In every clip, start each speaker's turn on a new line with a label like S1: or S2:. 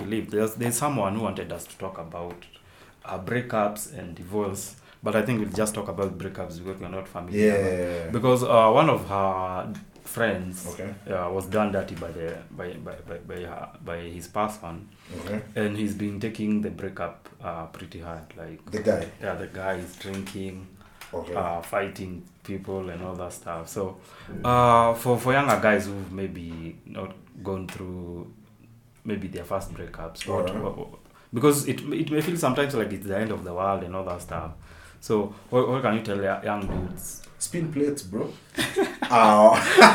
S1: believe there's someone who wanted us to talk about breakups and divorce, but I think we'll just talk about breakups because we're not familiar.
S2: Yeah.
S1: Because one of her friends
S2: Okay.
S1: was done dirty by his person,
S2: Okay.
S1: and he's been taking the breakup pretty hard. Like
S2: The guy.
S1: yeah, the guy is drinking,
S2: Okay.
S1: fighting people and all that stuff. So for younger guys who've maybe not gone through maybe their first breakups, because it may feel sometimes like it's the end of the world and all that stuff. So what can you tell young dudes?
S2: Spin plates, bro. I'm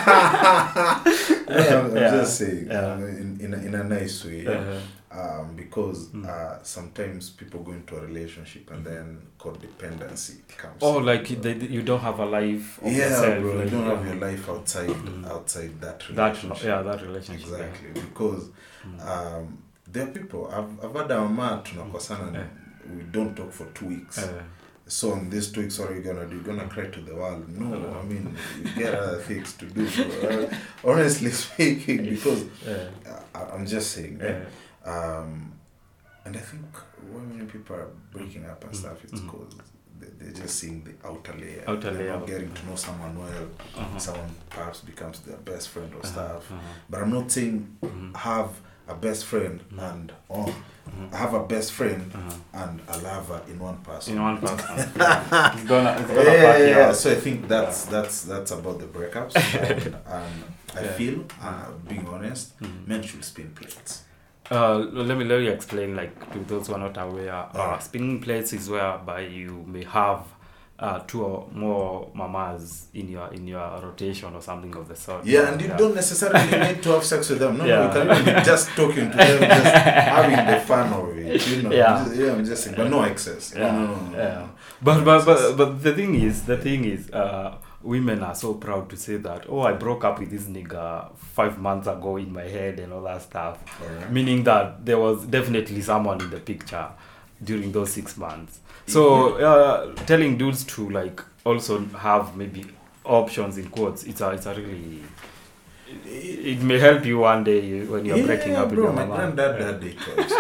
S2: just saying, in a nice way, because sometimes people go into a relationship and then codependency comes.
S1: Oh, like you don't have a life of yourself.
S2: Bro,
S1: like,
S2: you don't have your life outside that relationship.
S1: That relationship.
S2: Exactly, because there are people. I've had a man tunakosana. We don't talk for 2 weeks. So in these 2 weeks, what are you gonna do? You're gonna cry to the world? No, I mean, you get other things to do. Bro. Honestly speaking, because I'm just saying, and I think when people are breaking up and stuff, it's because they're just seeing the outer layer. They're not getting to know someone well. Someone perhaps becomes their best friend or stuff. But I'm not saying have a best friend and have a best friend and a lover in one person.
S1: In one person. It's gonna
S2: So I think that's about the breakups. and I feel, being honest, men should spin plates.
S1: Let me explain, like, to those who are not aware. Spinning plates is whereby you may have 2 or more mamas in your rotation or something of the sort.
S2: Yeah, and you don't necessarily need to have sex with them. No, you can even be just talking to them, just having the fun of it. You know, I'm just saying, but no excess. No.
S1: But the thing is, women are so proud to say that, I broke up with this nigga 5 months ago in my head and all that stuff. Right. Meaning that there was definitely someone in the picture during those 6 months. So telling dudes to like also have maybe options in quotes, it's a really, it may help you one day when you're breaking up with your mama.
S2: My granddad did it twice.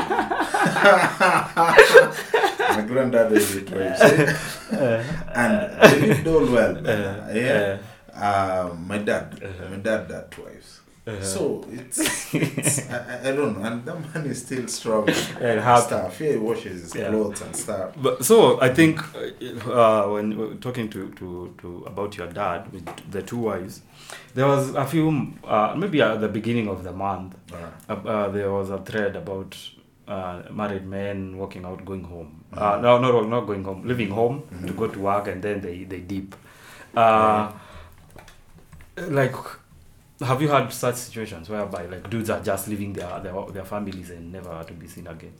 S2: My granddad did it twice. And they lived all well. My dad did twice. So it's I don't know, and that man is still strong and stuff. He washes his clothes and stuff.
S1: But so I think when we're talking to about your dad with the 2 wives, there was a few maybe at the beginning of the month there was a thread about married men walking out, going home. No, not going home, leaving home to go to work, and then they dip. Like, have you had such situations whereby like dudes are just leaving their families and never to be seen again?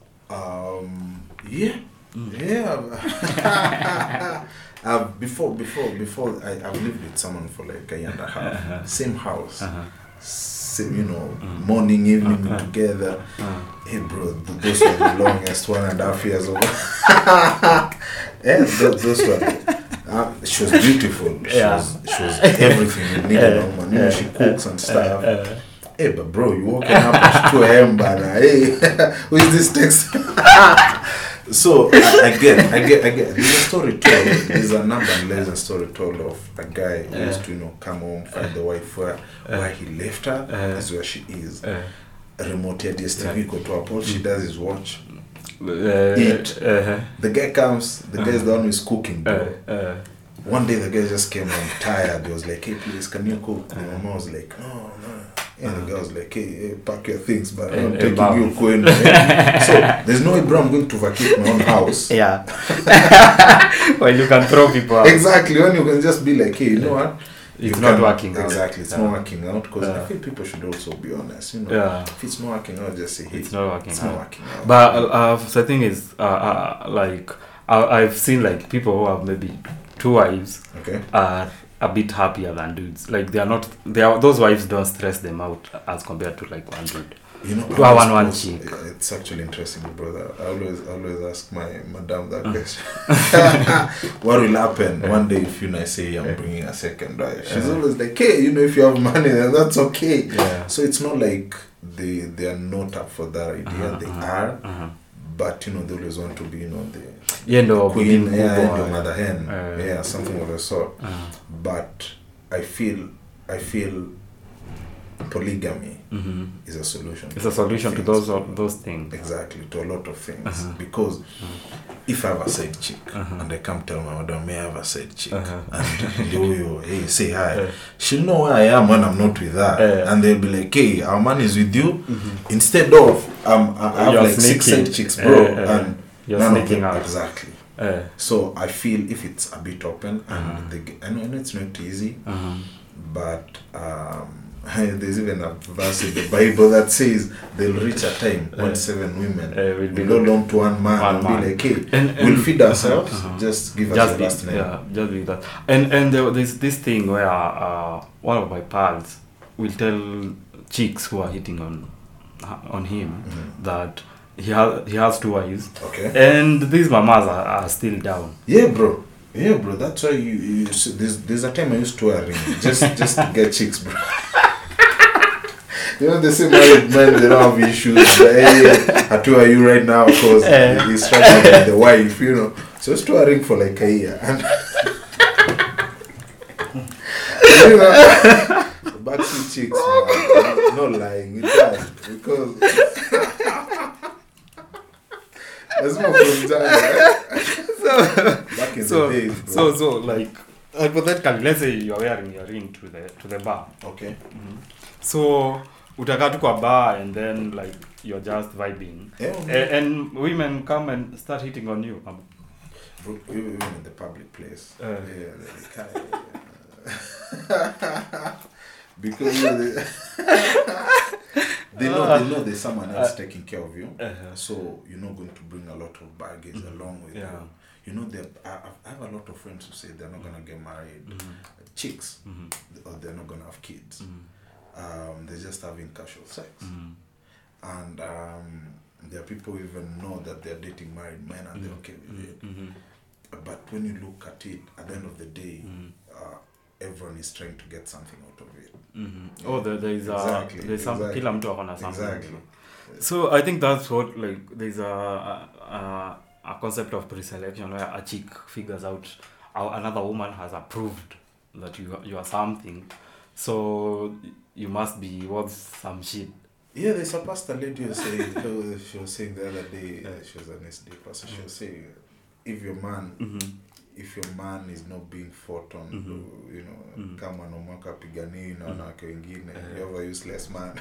S2: Before I've lived with someone for like a year and a half. Same house. Same, morning, evening together. Hey bro, those were the longest 1.5 years ago. Those were. She was beautiful. She was everything you needed. She cooks and stuff. Hey, but bro, you walking up at 2 a.m. But hey, who is this text? So I get. There's a story told. There's a number and legend story told of a guy who used to come home, find the wife where he left her. That's where she is. Remote DSTV go to her. All she does is watch. Eat. The guy comes. The guy is the one who is cooking, bro. One day the guy just came home tired. He was like, "Hey, please, can you cook?" The mama was like, "No." And the guy was like, "Hey, pack your things, but I'm taking you going." So there's no way, bro, I'm going to vacate my own house.
S1: Yeah. Well, you can throw people out.
S2: Exactly. When you can just be like, "Hey, you know what?
S1: It's not working out."
S2: Exactly. It's not working out, because I feel people should also be honest. If it's not working out, just say, "Hey,
S1: it's not working
S2: not working out."
S1: But the thing is, like I've seen like people who have maybe 2 wives are a bit happier than dudes. Like those wives don't stress them out as compared to like one dude.
S2: You know,
S1: one chick.
S2: It's actually interesting, brother. I always ask my madam that question. What will happen one day if I say I'm bringing a second wife? She's always like, hey, if you have money, then that's okay.
S1: Yeah.
S2: So it's not like they are not up for that idea. They are, but they always want to be, the queen, and your mother hen, something of the sort. But I feel polygamy is a solution.
S1: It's a solution to those things.
S2: Exactly, to a lot of things. Because if I have a side chick and I come tell my madam, may I have a side chick? And hey, say hi. She'll know where I am when I'm not with her. And they'll be like, hey, our man is with you. Instead of, I have like sneaking. 6 side chicks, bro. And
S1: you're
S2: none
S1: sneaking
S2: of them,
S1: out.
S2: Exactly. So I feel if it's a bit open, and I know it's not easy, but there's even a verse in the Bible that says they'll reach a time when 7 women will belong to one man and be like, hey, we'll feed ourselves, just give us the last name.
S1: Yeah, just be that. And there's this thing where one of my pals will tell chicks who are hitting on him that he has 2 wives.
S2: Okay.
S1: And these mamas are still down.
S2: Yeah, bro. That's why you there's a time I used to wear a ring just to get chicks, bro. They say married men, they don't have issues. Hey, how are you right now? Because he's struggling with the wife, So it's to a ring for like a year. And backseat chicks, man. Not lying, it does. Because that's more from Ghana. Back in the days, bro.
S1: So like hypothetically, let's say you're wearing your ring to the bar.
S2: Okay.
S1: So utakaa tu kwa bar and then like you're just vibing. And women come and start hitting on you.
S2: Even in the public place. Because they know there's someone else taking care of you. So you're not going to bring a lot of baggage along with you. I have a lot of friends who say they're not going to get married. Chicks. Or they're not going to have kids. They're just having casual sex. And there are people who even know that they're dating married men and they're okay with it. But when you look at it, at the end of the day, everyone is trying to get something out of it.
S1: There's some kila mtu akona something.
S2: Exactly.
S1: So I think that's what, like, there's a concept of pre-selection where a chick figures out another woman has approved that you are something. So you must be worth some shit.
S2: Yeah, there's a pastor lady who saying, she was saying the other day, she was an SD pastor, she was saying, if your man is not being fought on, kama nomaka pigani na wanawake wengine, you're a useless man.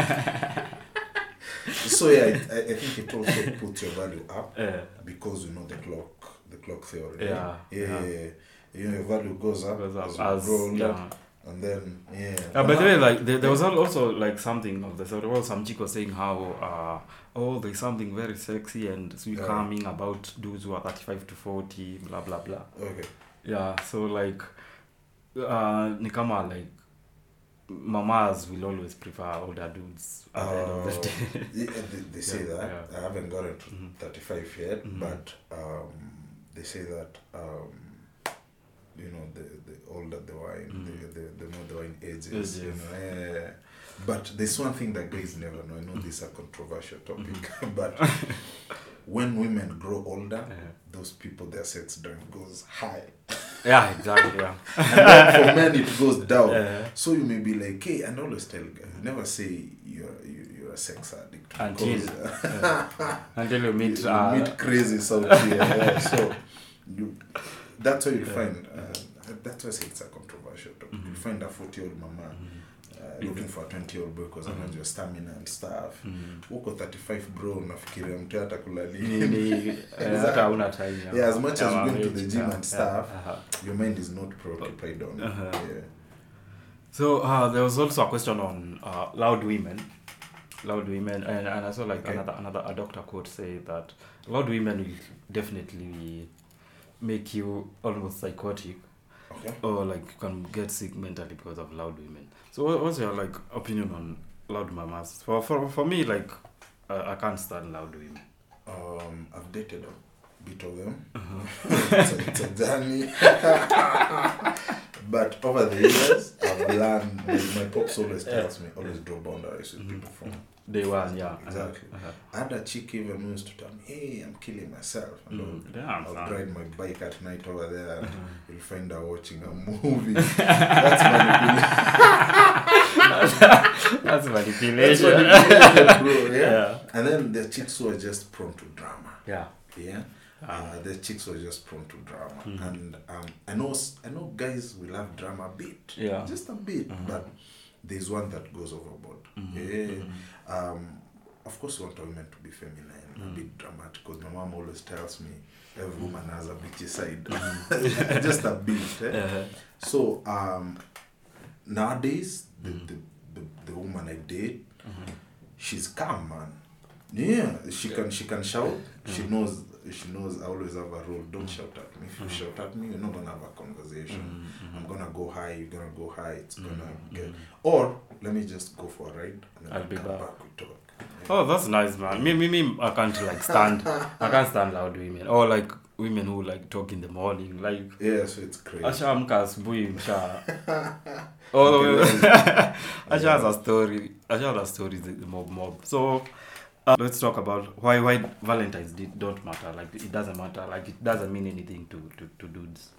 S2: So I think it also puts your value up because the clock theory. Your value goes up as you grow older. And then,
S1: by the way, like there was also like something of the sort. Well, some chick was saying how there's something very sexy and sweet calming about dudes who are 35 to 40, blah blah blah.
S2: Okay.
S1: Yeah, so like, nikama like, mamas will always prefer older dudes at the end of the day.
S2: They say that. I haven't gotten to 35 yet, but they say that. The older the wine, the more the wine ages. But there's one thing that guys never know. I know this is a controversial topic, but when women grow older, those people, their sex drive goes high.
S1: Yeah, exactly. Yeah.
S2: And then for men, it goes down. So you may be like, hey, and always tell guys, never say you're a sex addict
S1: until you meet
S2: crazy out here. So that's what you find. That's why I say it's a controversial topic. You find a 40-year-old mama looking for a 20-year-old boy because I know your stamina and stuff. Uko 35 bro, unafikiria mtu atakulali.
S1: Hata hauna time.
S2: Yeah, as much as you're going to the gym and stuff, your mind is not preoccupied on it.
S1: So there was also a question on loud women, and I saw like a doctor quote say that loud women will definitely make you almost psychotic, or like you can get sick mentally because of loud women. So what's your like opinion on loud mamas. For me, like, I can't stand loud women.
S2: I've dated a bit of them. It's a journey. But over the years, I've learned. My pops always tells me, always draw boundaries with people from
S1: Day one, yeah.
S2: Exactly. I had a chick even who used to tell me, hey, I'm killing myself. And I'll ride my bike at night over there and you'll find her watching a movie. That's manipulation.
S1: That's manipulation.
S2: Bro, yeah? And then the chicks who are just prone to drama.
S1: Yeah.
S2: The chicks were just prone to drama. And I know guys will have drama a bit.
S1: Yeah.
S2: Just a bit. But there's one that goes overboard. Of course, you want women to be feminine, a bit dramatic, because my mom always tells me every woman has a bitchy side. Just a bit. So, nowadays, the woman I date, she's calm, man. Yeah, she can shout. She knows I always have a rule. Don't shout at me. If you shout at me, we're not gonna have a conversation. I'm gonna go high. You're gonna go high. It's gonna get. Or let me just go for a ride and then I'll be back. We talk. Yeah.
S1: Oh, that's nice, man. Me, I can't like stand. I can't stand loud women. Or like women who like talk in the morning. Like
S2: yeah, so it's crazy.
S1: Asha amka asubuhi msha. Oh, Asha has a story. Asha has a story. The mob. So. Let's talk about why Valentine's don't matter. Like it doesn't matter. Like it doesn't mean anything to dudes.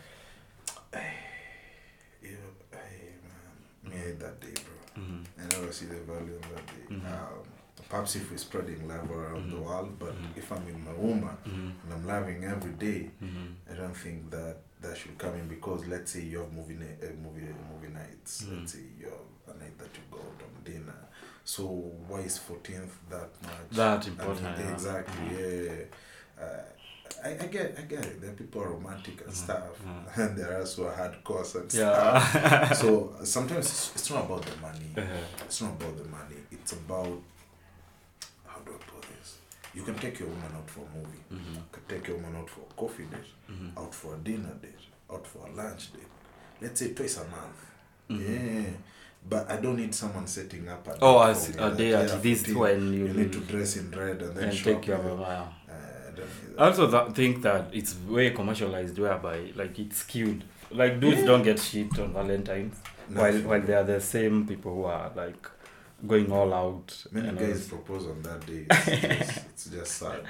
S2: Me hate that day, bro. I never see the value of that day. Perhaps if we're spreading love around the world, but if I'm with my woman and I'm loving every day, I don't think that should come in, because let's say you have movie nights. Let's say you have a night that you go out on dinner. So why is 14th that much?
S1: That important.
S2: Exactly. Yeah. I get it. There are people who are romantic and stuff, and there are also hardcore and stuff. So sometimes it's not about the money. It's not about the money. It's about, how do I put this? You can take your woman out for a movie. You can take your woman out for a coffee date, out for a dinner date, out for a lunch date. Let's say twice a month. Yeah. But I don't need someone setting up a
S1: day at this when you
S2: need to dress in red and then
S1: take care of a while. I also think that it's way commercialized, whereby like it's skewed. Like dudes don't get shit on Valentine's, while they are the same people who are like going all out.
S2: Many guys propose on that day. It's just sad.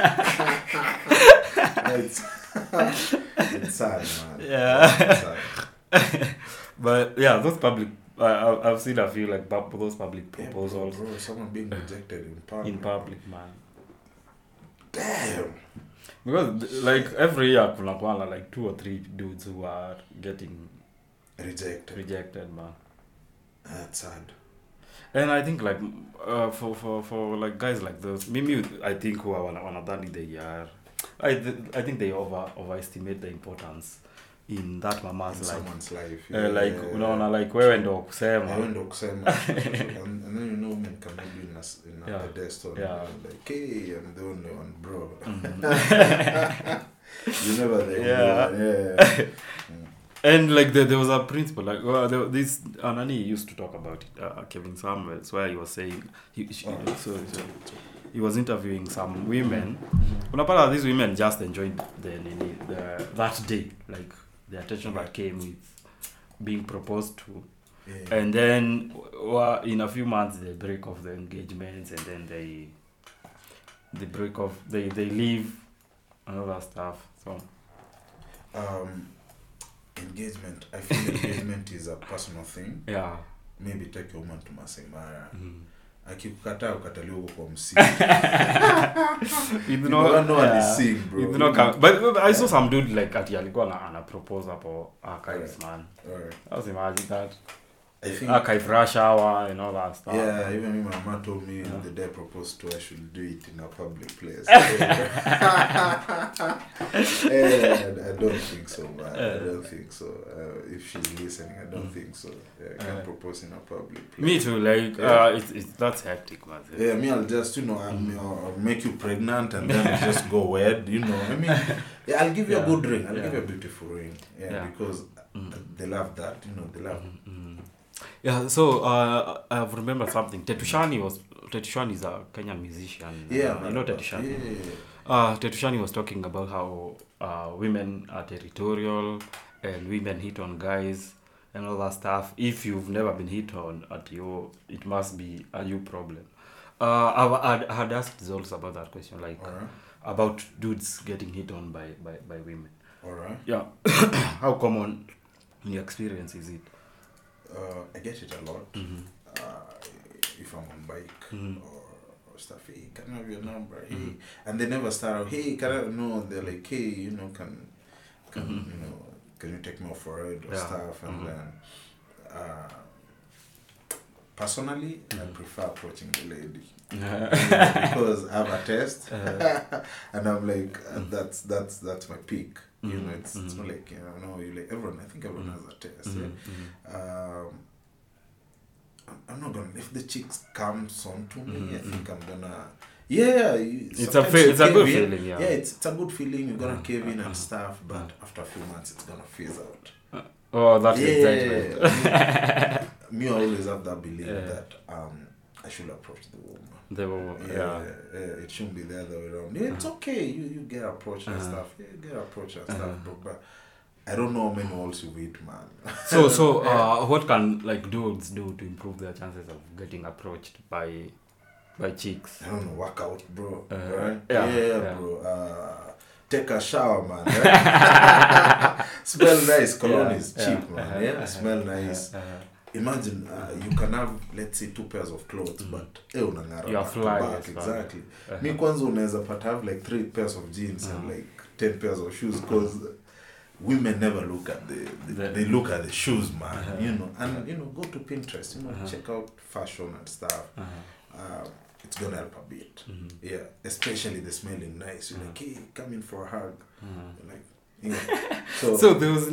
S2: It's sad, man.
S1: Yeah.
S2: It's sad.
S1: But yeah, those public. I've seen a few like those public proposals.
S2: Bro, someone being rejected in public.
S1: In public, man.
S2: Damn.
S1: Because like every year, kuna like 2 or 3 dudes who are getting rejected, man.
S2: That's sad.
S1: And I think like for like guys like those, maybe I think who are wanadhani they are. I think they overestimate the importance in that mama's
S2: in
S1: life.
S2: Someone's life.
S1: Like unaona like wewe ndo kusema.
S2: And then you know men can be in a pedestal. Like, hey, I'm the only one, bro. You never there. Yeah.
S1: And like there was a principle, like this Anani used to talk about it, Kevin Samuels, where he was saying he was interviewing some women. Unapata these women just enjoyed that day, like the attention that came with being proposed to, and then in a few months they break off the engagements, and then they break off, they leave and all that stuff. So
S2: engagement, I feel engagement is a personal thing.
S1: Yeah.
S2: Maybe take your woman to Masai Mara. Akikukataa ukataliwa huko kwa msingi. You don't know what he's saying, bro.
S1: But I saw some dude like ati alikuwa ana propose hapo archives, man. I was imagine that.
S2: I think
S1: archive rush hour and all that stuff.
S2: Yeah, even my mama told me the day I proposed to, I should do it in a public place. I don't think so, man. I don't think so. If she's listening, I don't think so. I can't propose in a public place.
S1: Me too, like, it's that's hectic, man.
S2: Yeah, me, I'll just, I'll make you pregnant and then I'll just go wed, I mean, I'll give you a good ring. I'll give you a beautiful ring. Yeah. Because they love that, they love
S1: Yeah, so I remember something. Tetushani is a Kenyan musician.
S2: Yeah,
S1: you know Tetushani.
S2: Yeah.
S1: Tetushani was talking about how women are territorial and women hit on guys and all that stuff. If you've never been hit on at you, it must be a you problem. I had asked Zols about that question, like about dudes getting hit on by women.
S2: Alright.
S1: Yeah. How common in your experience is it?
S2: I get it a lot. If I'm on bike or stuff, hey, can I have your number? Hey, and they never start out, hey, can I? No, they're like, hey, you know, can you take me off for a ride or stuff? And then, personally, I prefer approaching the lady because I have a test, and I'm like, that's my peak. You know, it's not like, you know, you like everyone. I think everyone has a test. I'm not gonna. If the chicks comes on to me, I think I'm gonna. Yeah,
S1: it's a good feeling. Yeah,
S2: it's a good feeling. You're gonna cave in and stuff, but after a few months, it's gonna phase out.
S1: That's excitement.
S2: Me, I always have that belief that I should approach the woman. It shouldn't be the other way around. It's okay. You get approached and stuff. Yeah, you get approached and stuff, but I don't know how many walls you hit, man.
S1: So what can like dudes do to improve their chances of getting approached by chicks?
S2: I don't know. Work out, bro.
S1: Right?
S2: Bro. Take a shower, man. Smell nice. Cologne is cheap, man. Yeah, smell nice. Imagine you can have, let's say, 2 pairs of clothes, but
S1: you're flying.
S2: Exactly. Me kwanza unaweza pata have like 3 pairs of jeans and like 10 pairs of shoes, because women never look at they look at the shoes, man. You know, and you know, go to Pinterest, you know, check out fashion and stuff. It's gonna help a bit. Yeah, especially the smelling nice. You're like, hey, come in for a hug. Like, you know.
S1: So there was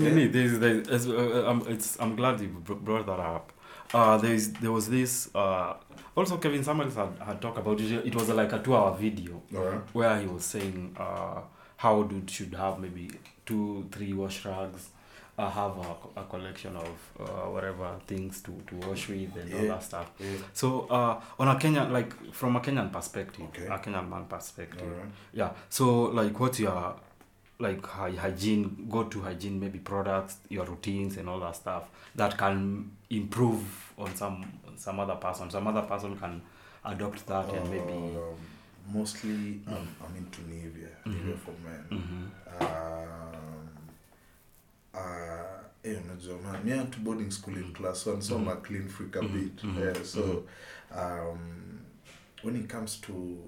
S1: I'm glad you brought that up. There was this also Kevin Samuels had talked about it. It was like a 2-hour video where he was saying how dude should have maybe 2-3 wash rags, have a collection of whatever things to wash with and all that stuff. So on a Kenyan, like from a Kenyan perspective, a Kenyan man perspective, so like what's your like hygiene, go-to hygiene, maybe products, your routines and all that stuff that can improve on some other person. Some other person can adopt that and maybe...
S2: Mostly, I'm into Nivea, Nivea for men. Unajua man, me and to boarding school in class 1, so I'm a clean freak a bit. So when it comes to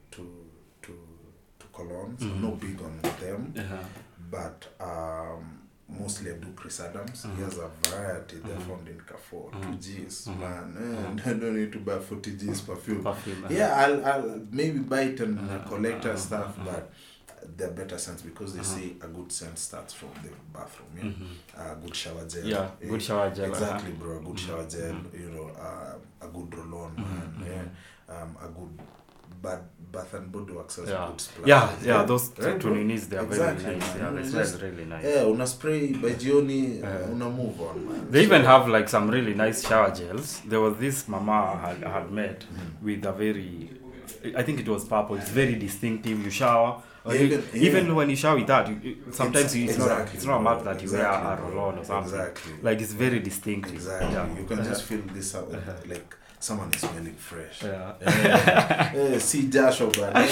S2: colognes, I'm not big on them, but mostly I do Chris Adams. He has a variety. They're found in Carrefour. 2Gs, man. I don't need to buy 40Gs perfume. I'll maybe buy it and collect stuff, but they're better scents because they say a good scent starts from the bathroom. Good shower gel.
S1: Yeah, good shower gel.
S2: Exactly, bro. A good shower gel. You know, a good roll-on, man. A good Bath and Body Works has good spray.
S1: Those two units, they are very nice. Yeah, they smell really nice.
S2: Yeah, una spray by jioni, una move on, man.
S1: They even have like some really nice shower gels. There was this mama I had met with a very, I think it was purple. It's very distinctive. You shower. Even when you shower with that, sometimes it's not a mark that you wear a roll-on or something. Like it's very distinctive.
S2: You can just feel this out, like someone is smelling fresh. See Joshua,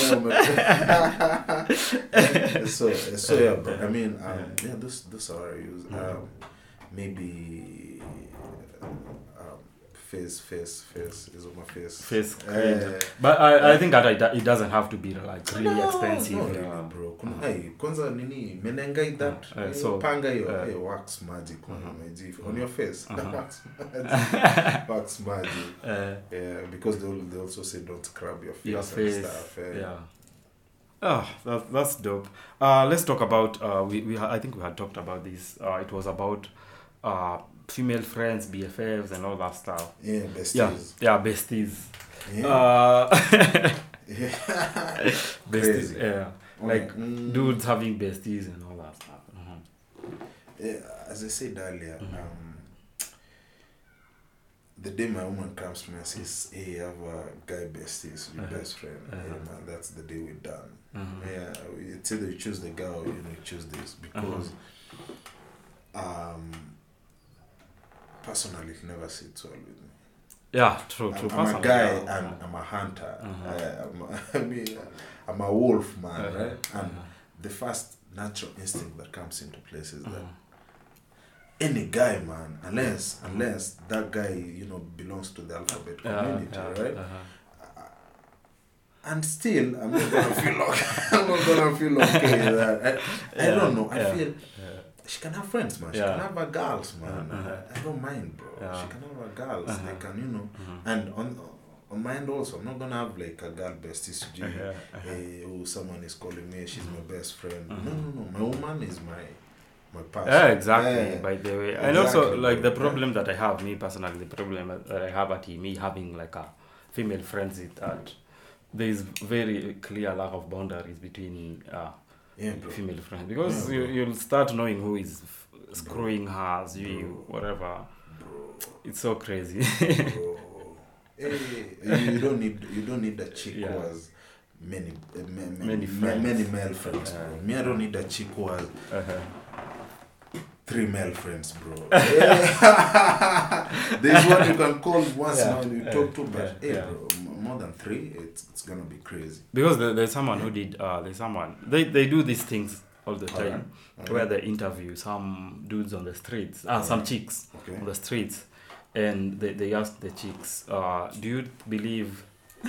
S2: so yeah, but I mean, those are I use. Maybe face is on my face.
S1: But I think that it doesn't have to be like really expensive.
S2: No, really, bro. Kwanza nini menengai that panga hiyo wax magic on your face. Wax magic. Because they also say don't scrub your face and stuff.
S1: That's dope. Let's talk about I think we had talked about this. It was about female friends, BFFs, and all that stuff.
S2: Yeah, besties.
S1: Besties.
S2: Besties.
S1: Yeah, like dudes having besties and all that stuff.
S2: Yeah, as I said earlier, the day my woman comes to me and says, hey, I have a guy besties, your best friend. Hey, man, that's the day we're done. Yeah, it's either you choose the girl or you choose this. Because personally, it never sits well with me.
S1: Yeah, true.
S2: I'm a guy and I'm a hunter. I'm a wolf, man, right? And the first natural instinct that comes into place is that any guy, man, unless that guy, belongs to the alphabet community, right? And still, I'm not gonna feel okay. I don't know. I feel she can have friends, man. She can have her girls, man. I don't mind, bro. She can have her girls. They can, and on my end also, I'm not gonna have like a girl bestie. Someone is calling me. She's my best friend. No. My woman is my person.
S1: Yeah, exactly. By the way, and also like the problem that I have, me personally, the problem that I have at me having like a female friends is that there is very clear lack of boundaries between female friends, because you'll start knowing who is screwing her, whatever.
S2: Bro.
S1: It's so crazy.
S2: Bro. You don't need a chick who has many male friends, bro. Me, I don't need a chick who has 3 male friends, bro. There's one you can call once in a while you talk to, but bro, more than 3, it's gonna be crazy.
S1: Because there's someone who did they do these things all the time, where they interview some dudes on the streets, some chicks on the streets, and they ask the chicks, do you believe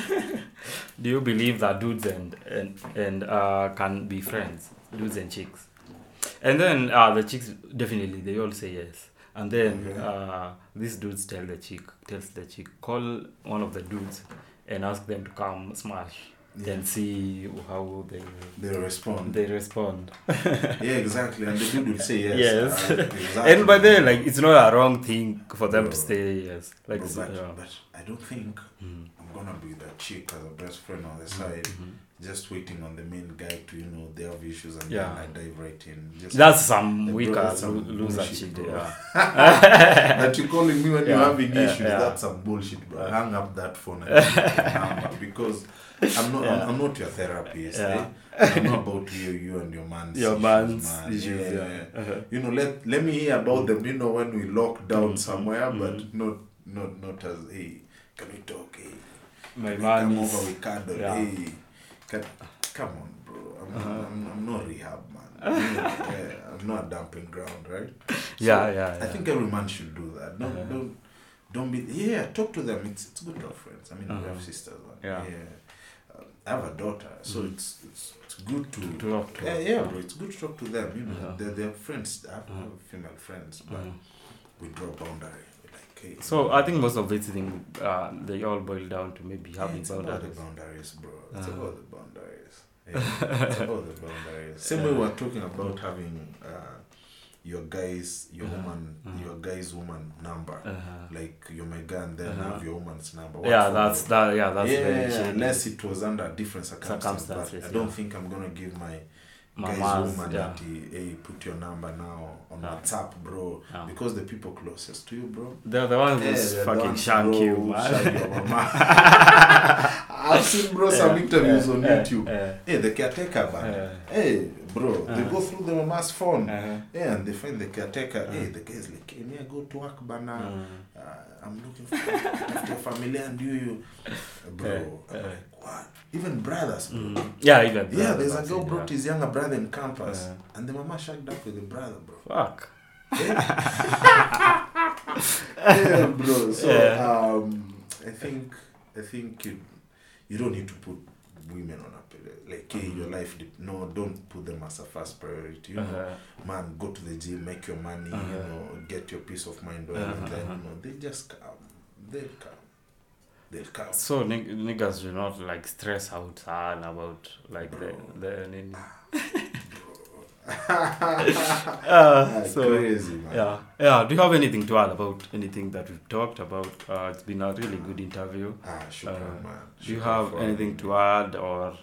S1: that dudes and can be friends, dudes and chicks? And then the chicks, definitely, they all say yes. And then these dudes tells the chick, call one of the dudes and ask them to come smash and see how they respond.
S2: Yeah, exactly. And the dude will say yes.
S1: Yes.
S2: Exactly.
S1: And by then, like, it's not a wrong thing for them to say yes. Like,
S2: but I don't think I'm gonna be that chick as a best friend on the side, just waiting on the main guy to, they have issues, and then I dive right in.
S1: That's some weaker loser shit,
S2: That you calling me when you're having issues, that's some bullshit, bro. Hang up that phone and take the number, because I'm not your therapist. I'm not about you and your man's issues. Let me hear about them, when we lock down somewhere, but not as, hey, can we talk? Hey,
S1: my
S2: man, come
S1: is,
S2: over, we cuddle. Hey, come on, bro. I'm not rehab, man. I'm not a dumping ground, right? So I think every man should do that. Don't be. Talk to them. It's good to have friends. I mean, we have sisters. I have a daughter, so it's good to
S1: talk to.
S2: Bro. It's good to talk to them. They're friends. I have female friends, but we draw boundaries. Okay.
S1: So I think most of these things, they all boil down to maybe having boundaries.
S2: It's about the boundaries, bro. It's about the boundaries. It's about the boundaries. Same way we're talking about having your guy's woman number. Like you're my guy, and then have your woman's number.
S1: That's very shady.
S2: Unless it was under different circumstances. But I don't think I'm gonna give my guy's woman that hey, put your number now on WhatsApp, bro. Because the people closest to you, bro,
S1: they're the ones who fucking shank you,
S2: man. I've seen, bro, some interviews on YouTube. Hey, the caretaker, man. Hey, bro, they go through the mama's phone. And they find the caretaker. Hey, the guy's like, hey, me, I go to work, but now I'm looking for after family and you, bro. I'm like, what? Even brothers, bro.
S1: Even brothers.
S2: Yeah, there's a girl brought his younger brother in campus, and the mama shacked up with the brother, bro.
S1: Fuck.
S2: Yeah, bro. So I think you don't need to put women on a pedestal. Like, hey, your life. Don't put them as a first priority. Man, go to the gym, make your money. Get your peace of mind. And then they just come. They'll come.
S1: So niggas do not like stress out about like the so
S2: crazy, man.
S1: Do you have anything to add about anything that we've talked about? It's been a really good interview.
S2: Shukran, man.
S1: Do you have anything to add or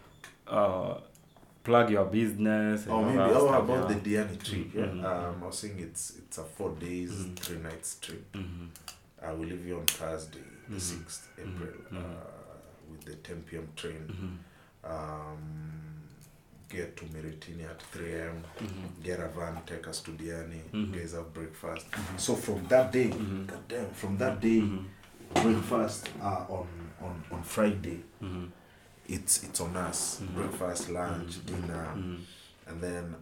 S1: plug your business?
S2: Maybe about the Diani trip. I was saying it's a 4 days, 3 nights trip. I will leave you on Thursday, the 6th April, with the 10 p.m. train. Get to Miritini at 3 a.m. Get a van, take us to Diani. Guys have breakfast. So from that day, from that day, breakfast on Friday. It's on us. Breakfast, lunch, dinner, and then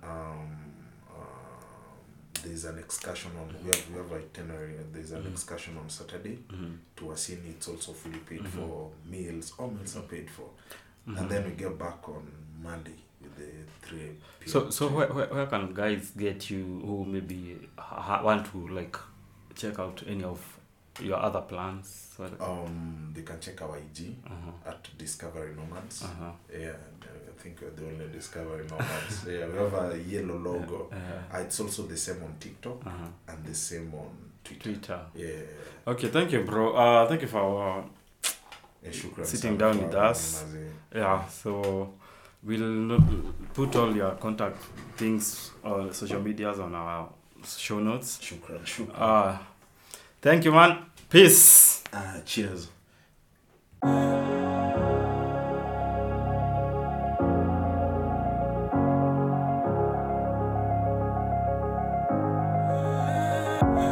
S2: there's an excursion on. We have itinerary. There's an excursion on Saturday to Asini. It's also fully paid for. Meals, all meals are paid for, and then we get back on Monday with the 3 p.m.
S1: So where can guys get you who maybe want to like check out any of your other plans?
S2: They can check our IG at Discovery Nomads. Yeah, I think we're the only Discovery Nomads. Yeah, we have a yellow logo. It's also the same on TikTok and the same on Twitter. Yeah.
S1: Okay, thank you, bro. Thank you for sitting down with us. Yeah, so we'll put all your contact things or social medias on our show notes.
S2: Shukran.
S1: Thank you, man. Peace.
S2: Cheers.